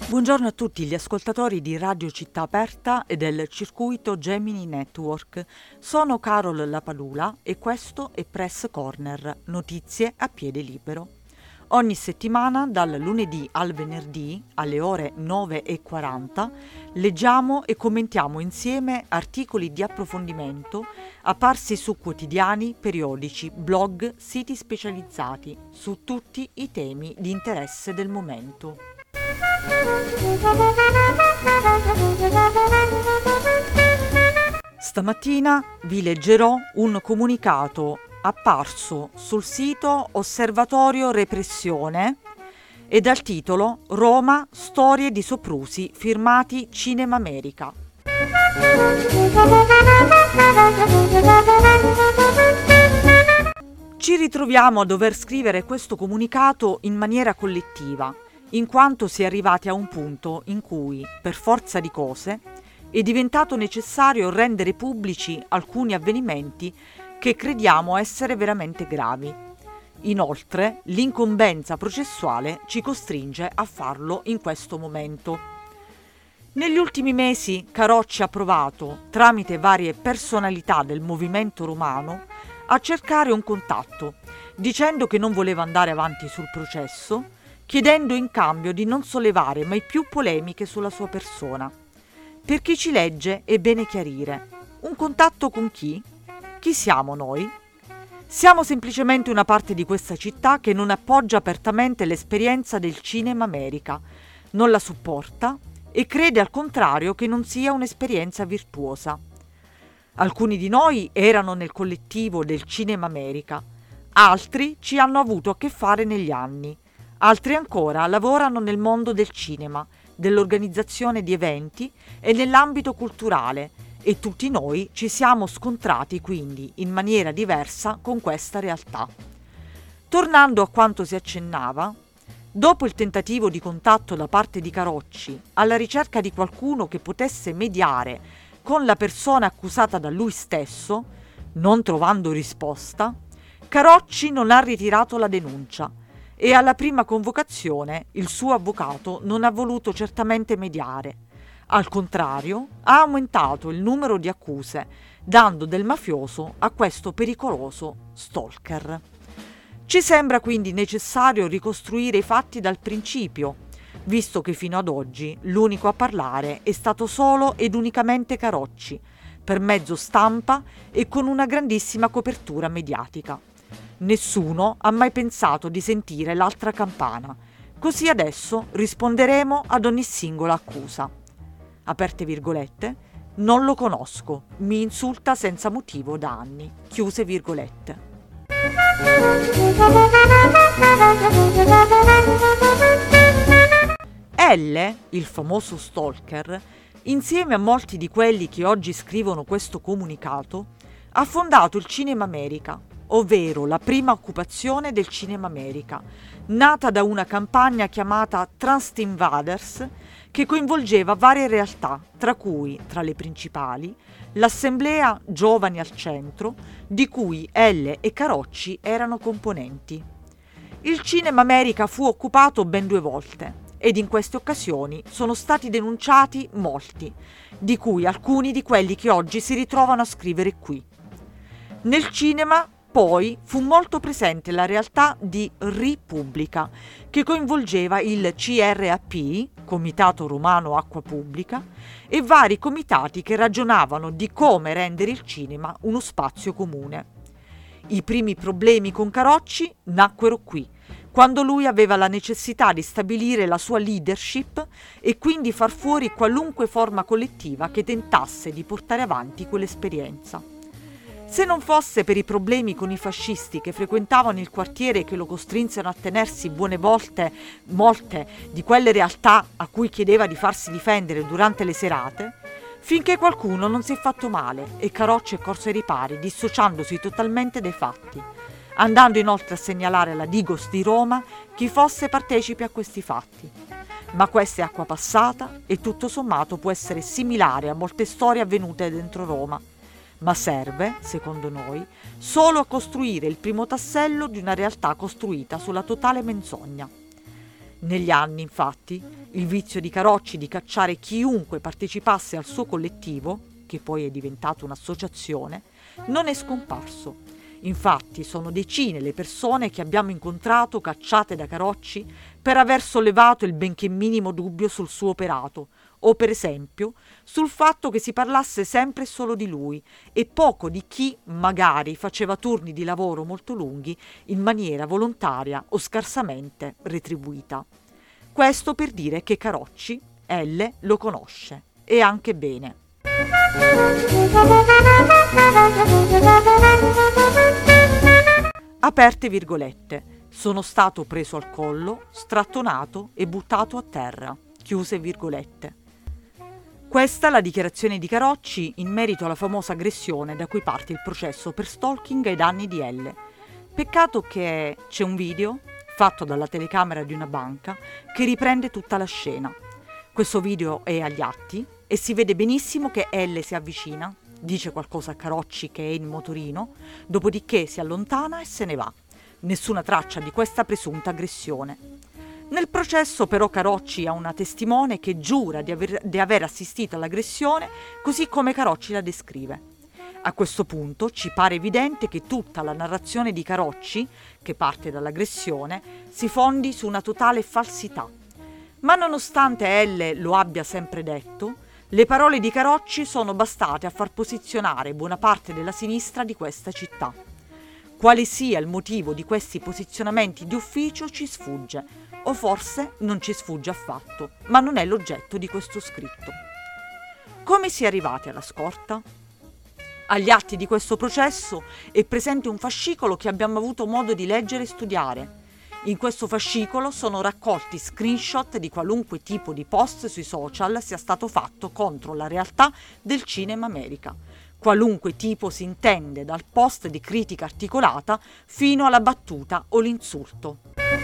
Buongiorno a tutti gli ascoltatori di Radio Città Aperta e del circuito Gemini Network. Sono Carol Lapalula e questo è Press Corner, notizie a piede libero. Ogni settimana, dal lunedì al venerdì, alle ore 9:40, leggiamo e commentiamo insieme articoli di approfondimento apparsi su quotidiani, periodici, blog, siti specializzati, su tutti i temi di interesse del momento. Stamattina vi leggerò un comunicato apparso sul sito Osservatorio Repressione e dal titolo Roma, storie di soprusi firmati Cinema America. Ci ritroviamo a dover scrivere questo comunicato in maniera collettiva, in quanto si è arrivati a un punto in cui, per forza di cose, è diventato necessario rendere pubblici alcuni avvenimenti che crediamo essere veramente gravi. Inoltre, l'incombenza processuale ci costringe a farlo in questo momento. Negli ultimi mesi Carocci ha provato, tramite varie personalità del movimento romano, a cercare un contatto, dicendo che non voleva andare avanti sul processo, chiedendo in cambio di non sollevare mai più polemiche sulla sua persona. Per chi ci legge è bene chiarire: un contatto con chi? Chi siamo noi? Siamo semplicemente una parte di questa città che non appoggia apertamente l'esperienza del Cinema America, non la supporta e crede al contrario che non sia un'esperienza virtuosa. Alcuni di noi erano nel collettivo del Cinema America, altri ci hanno avuto a che fare negli anni. Altri ancora lavorano nel mondo del cinema, dell'organizzazione di eventi e nell'ambito culturale e tutti noi ci siamo scontrati quindi in maniera diversa con questa realtà. Tornando a quanto si accennava, dopo il tentativo di contatto da parte di Carocci alla ricerca di qualcuno che potesse mediare con la persona accusata da lui stesso, non trovando risposta, Carocci non ha ritirato la denuncia e alla prima convocazione il suo avvocato non ha voluto certamente mediare. Al contrario, ha aumentato il numero di accuse, dando del mafioso a questo pericoloso stalker. Ci sembra quindi necessario ricostruire i fatti dal principio, visto che fino ad oggi l'unico a parlare è stato solo ed unicamente Carocci, per mezzo stampa e con una grandissima copertura mediatica. Nessuno ha mai pensato di sentire l'altra campana, così adesso risponderemo ad ogni singola accusa. Aperte virgolette, non lo conosco, mi insulta senza motivo da anni, chiuse virgolette. L, il famoso stalker, insieme a molti di quelli che oggi scrivono questo comunicato, ha fondato il Cinema America, ovvero la prima occupazione del Cinema America, nata da una campagna chiamata Trust Invaders, che coinvolgeva varie realtà, tra cui, tra le principali, l'Assemblea Giovani al Centro, di cui L e Carocci erano componenti. Il Cinema America fu occupato ben 2 volte ed in queste occasioni sono stati denunciati molti, di cui alcuni di quelli che oggi si ritrovano a scrivere qui. Nel cinema poi fu molto presente la realtà di Repubblica, che coinvolgeva il CRAP, Comitato Romano Acqua Pubblica, e vari comitati che ragionavano di come rendere il cinema uno spazio comune. I primi problemi con Carocci nacquero qui, quando lui aveva la necessità di stabilire la sua leadership e quindi far fuori qualunque forma collettiva che tentasse di portare avanti quell'esperienza. Se non fosse per i problemi con i fascisti che frequentavano il quartiere e che lo costrinsero a tenersi buone volte molte di quelle realtà a cui chiedeva di farsi difendere durante le serate, finché qualcuno non si è fatto male e Carocci è corso ai ripari, dissociandosi totalmente dai fatti, andando inoltre a segnalare alla Digos di Roma chi fosse partecipe a questi fatti. Ma questa è acqua passata e tutto sommato può essere similare a molte storie avvenute dentro Roma, ma serve, secondo noi, solo a costruire il primo tassello di una realtà costruita sulla totale menzogna. Negli anni, infatti, il vizio di Carocci di cacciare chiunque partecipasse al suo collettivo, che poi è diventato un'associazione, non è scomparso. Infatti sono decine le persone che abbiamo incontrato cacciate da Carocci per aver sollevato il benché minimo dubbio sul suo operato, o per esempio sul fatto che si parlasse sempre e solo di lui e poco di chi magari faceva turni di lavoro molto lunghi in maniera volontaria o scarsamente retribuita. Questo per dire che Carocci, Elle, lo conosce, e anche bene. Aperte virgolette. Sono stato preso al collo, strattonato e buttato a terra. Chiuse virgolette. Questa è la dichiarazione di Carocci in merito alla famosa aggressione da cui parte il processo per stalking ai danni di Elle. Peccato che c'è un video fatto dalla telecamera di una banca che riprende tutta la scena. Questo video è agli atti e si vede benissimo che Elle si avvicina, dice qualcosa a Carocci che è in motorino, dopodiché si allontana e se ne va. Nessuna traccia di questa presunta aggressione. Nel processo però Carocci ha una testimone che giura di aver assistito all'aggressione così come Carocci la descrive. A questo punto ci pare evidente che tutta la narrazione di Carocci, che parte dall'aggressione, si fondi su una totale falsità. Ma nonostante Elle lo abbia sempre detto, le parole di Carocci sono bastate a far posizionare buona parte della sinistra di questa città. Quale sia il motivo di questi posizionamenti di ufficio ci sfugge, o forse non ci sfugge affatto, ma non è l'oggetto di questo scritto. Come si è arrivati alla scorta? Agli atti di questo processo è presente un fascicolo che abbiamo avuto modo di leggere e studiare. In questo fascicolo sono raccolti screenshot di qualunque tipo di post sui social sia stato fatto contro la realtà del Cinema America. Qualunque tipo si intende, dal post di critica articolata fino alla battuta o l'insulto.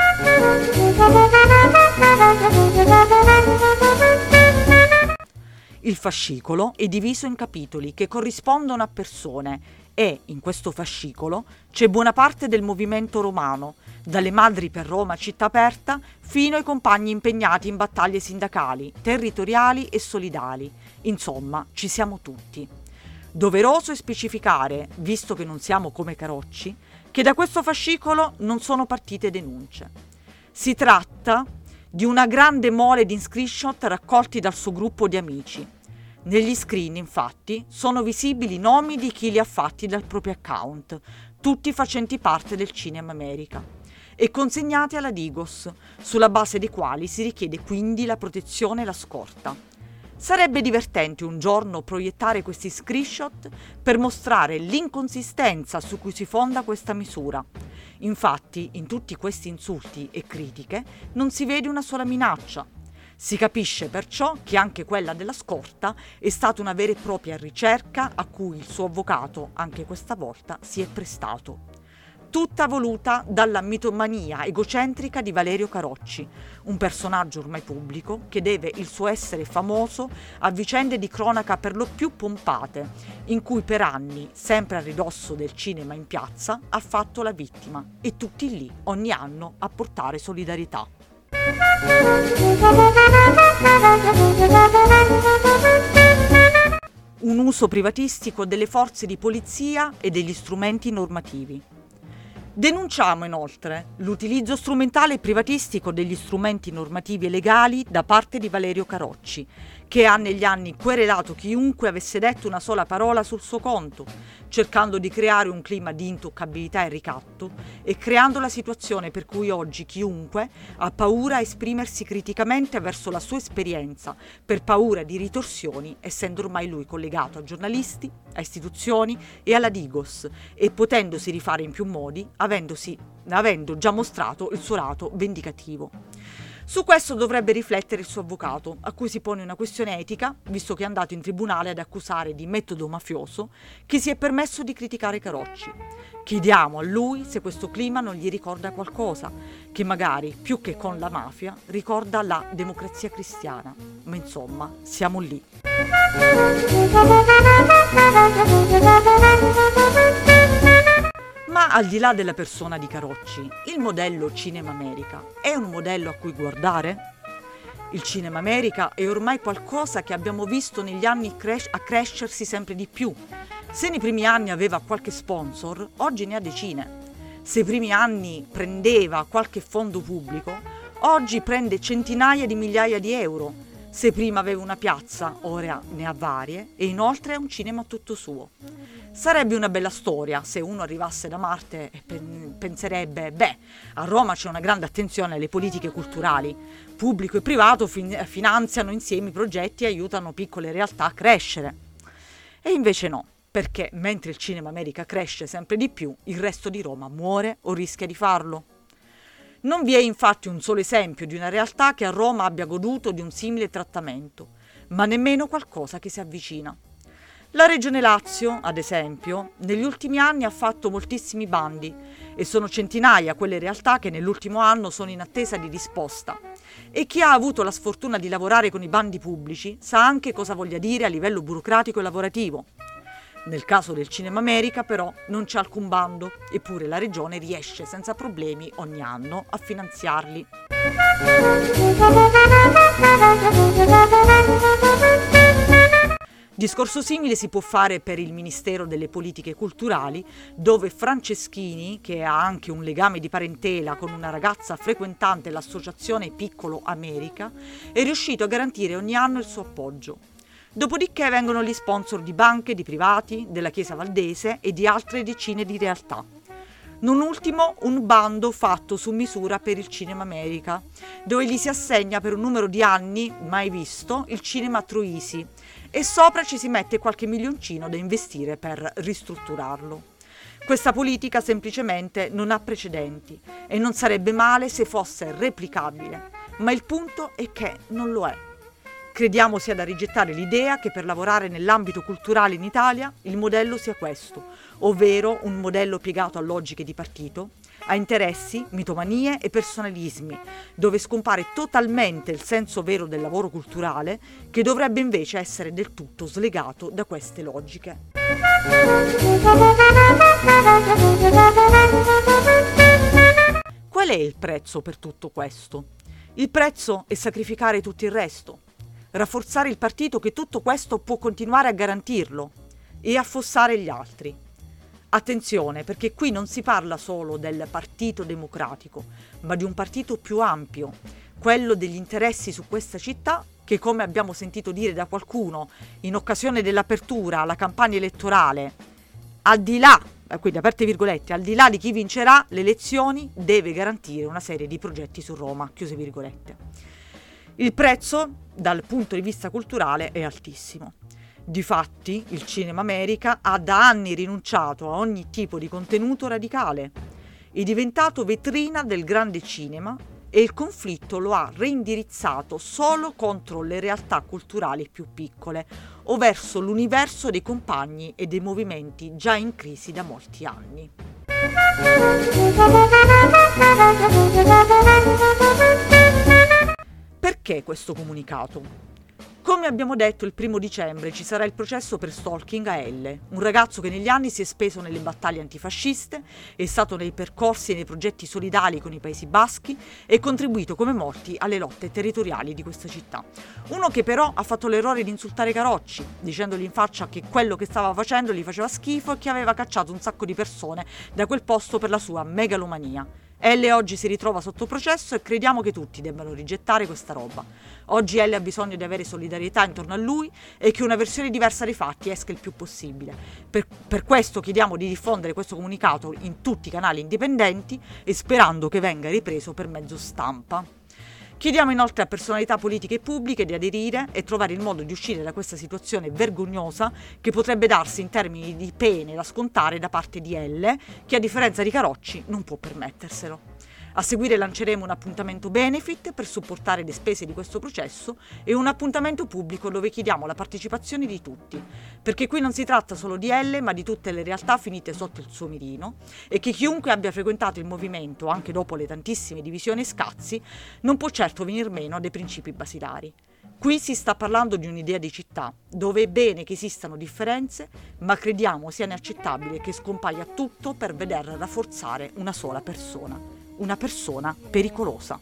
Il fascicolo è diviso in capitoli che corrispondono a persone e, in questo fascicolo, c'è buona parte del movimento romano, dalle madri per Roma città aperta fino ai compagni impegnati in battaglie sindacali, territoriali e solidali. Insomma, ci siamo tutti. Doveroso è specificare, visto che non siamo come Carocci, che da questo fascicolo non sono partite denunce. Si tratta di una grande mole di screenshot raccolti dal suo gruppo di amici. Negli screen, infatti, sono visibili i nomi di chi li ha fatti dal proprio account, tutti facenti parte del Cinema America, e consegnati alla Digos, sulla base dei quali si richiede quindi la protezione e la scorta. Sarebbe divertente un giorno proiettare questi screenshot per mostrare l'inconsistenza su cui si fonda questa misura. Infatti, in tutti questi insulti e critiche non si vede una sola minaccia. Si capisce perciò che anche quella della scorta è stata una vera e propria ricerca a cui il suo avvocato, anche questa volta, si è prestato. Tutta voluta dalla mitomania egocentrica di Valerio Carocci, un personaggio ormai pubblico che deve il suo essere famoso a vicende di cronaca per lo più pompate, in cui per anni, sempre a ridosso del cinema in piazza, ha fatto la vittima e tutti lì ogni anno a portare solidarietà. Un uso privatistico delle forze di polizia e degli strumenti normativi. Denunciamo inoltre l'utilizzo strumentale e privatistico degli strumenti normativi e legali da parte di Valerio Carocci, che ha negli anni querelato chiunque avesse detto una sola parola sul suo conto, cercando di creare un clima di intoccabilità e ricatto e creando la situazione per cui oggi chiunque ha paura a esprimersi criticamente verso la sua esperienza per paura di ritorsioni, essendo ormai lui collegato a giornalisti, a istituzioni e alla Digos e potendosi rifare in più modi, avendo già mostrato il suo lato vendicativo. Su questo dovrebbe riflettere il suo avvocato, a cui si pone una questione etica, visto che è andato in tribunale ad accusare di metodo mafioso chi si è permesso di criticare Carocci. Chiediamo a lui se questo clima non gli ricorda qualcosa, che magari, più che con la mafia, ricorda la democrazia cristiana. Ma insomma, siamo lì. Ma Ma al di là della persona di Carocci, il modello Cinema America è un modello a cui guardare? Il Cinema America è ormai qualcosa che abbiamo visto negli anni a crescersi sempre di più. Se nei primi anni aveva qualche sponsor, oggi ne ha decine. Se i primi anni prendeva qualche fondo pubblico, oggi prende centinaia di migliaia di euro. Se prima aveva una piazza, ora ne ha varie e inoltre ha un cinema tutto suo. Sarebbe una bella storia se uno arrivasse da Marte e penserebbe, a Roma c'è una grande attenzione alle politiche culturali. Pubblico e privato finanziano insieme i progetti e aiutano piccole realtà a crescere. E invece no. Perché mentre il Cinema America cresce sempre di più, il resto di Roma muore o rischia di farlo. Non vi è infatti un solo esempio di una realtà che a Roma abbia goduto di un simile trattamento, ma nemmeno qualcosa che si avvicina. La Regione Lazio, ad esempio, negli ultimi anni ha fatto moltissimi bandi e sono centinaia quelle realtà che nell'ultimo anno sono in attesa di risposta. E chi ha avuto la sfortuna di lavorare con i bandi pubblici sa anche cosa voglia dire a livello burocratico e lavorativo. Nel caso del Cinema America, però, non c'è alcun bando, eppure la regione riesce senza problemi ogni anno a finanziarli. Discorso simile si può fare per il Ministero delle Politiche Culturali, dove Franceschini, che ha anche un legame di parentela con una ragazza frequentante l'associazione Piccolo America, è riuscito a garantire ogni anno il suo appoggio. Dopodiché vengono gli sponsor di banche, di privati, della Chiesa Valdese e di altre decine di realtà. Non ultimo un bando fatto su misura per il Cinema America, dove gli si assegna per un numero di anni, mai visto, il cinema Troisi e sopra ci si mette qualche milioncino da investire per ristrutturarlo. Questa politica semplicemente non ha precedenti e non sarebbe male se fosse replicabile, ma il punto è che non lo è. Crediamo sia da rigettare l'idea che per lavorare nell'ambito culturale in Italia il modello sia questo, ovvero un modello piegato a logiche di partito, a interessi, mitomanie e personalismi, dove scompare totalmente il senso vero del lavoro culturale, che dovrebbe invece essere del tutto slegato da queste logiche. Qual è il prezzo per tutto questo? Il prezzo è sacrificare tutto il resto. Rafforzare il partito che tutto questo può continuare a garantirlo e affossare gli altri. Attenzione, perché qui non si parla solo del Partito Democratico, ma di un partito più ampio, quello degli interessi su questa città che, come abbiamo sentito dire da qualcuno in occasione dell'apertura alla campagna elettorale, al di là, quindi aperte virgolette, al di là di chi vincerà le elezioni, deve garantire una serie di progetti su Roma, chiuse virgolette. Il prezzo, dal punto di vista culturale, è altissimo. Difatti, il Cinema America ha da anni rinunciato a ogni tipo di contenuto radicale. È diventato vetrina del grande cinema e il conflitto lo ha reindirizzato solo contro le realtà culturali più piccole o verso l'universo dei compagni e dei movimenti già in crisi da molti anni. Perché questo comunicato? Come abbiamo detto, il 1° dicembre ci sarà il processo per stalking a Elle, un ragazzo che negli anni si è speso nelle battaglie antifasciste, è stato nei percorsi e nei progetti solidali con i Paesi Baschi e contribuito come molti alle lotte territoriali di questa città. Uno che però ha fatto l'errore di insultare Carocci, dicendogli in faccia che quello che stava facendo gli faceva schifo e che aveva cacciato un sacco di persone da quel posto per la sua megalomania. Elle oggi si ritrova sotto processo e crediamo che tutti debbano rigettare questa roba. Oggi Elle ha bisogno di avere solidarietà intorno a lui e che una versione diversa dei fatti esca il più possibile. Per questo chiediamo di diffondere questo comunicato in tutti i canali indipendenti e sperando che venga ripreso per mezzo stampa. Chiediamo inoltre a personalità politiche e pubbliche di aderire e trovare il modo di uscire da questa situazione vergognosa che potrebbe darsi in termini di pene da scontare da parte di Elle, che a differenza di Carocci non può permetterselo. A seguire lanceremo un appuntamento benefit per supportare le spese di questo processo e un appuntamento pubblico dove chiediamo la partecipazione di tutti, perché qui non si tratta solo di Elle ma di tutte le realtà finite sotto il suo mirino e che chiunque abbia frequentato il movimento, anche dopo le tantissime divisioni e scazzi, non può certo venir meno a dei principi basilari. Qui si sta parlando di un'idea di città, dove è bene che esistano differenze, ma crediamo sia inaccettabile che scompaia tutto per veder rafforzare una sola persona, una persona pericolosa.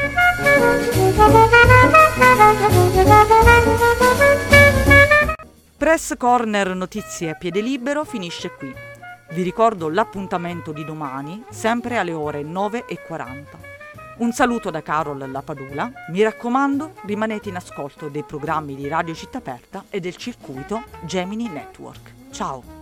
Press Corner Notizie a piede libero finisce qui. Vi ricordo l'appuntamento di domani, sempre alle ore 9:40. Un saluto da Carol Lapadula, mi raccomando rimanete in ascolto dei programmi di Radio Città Aperta e del circuito Gemini Network. Ciao!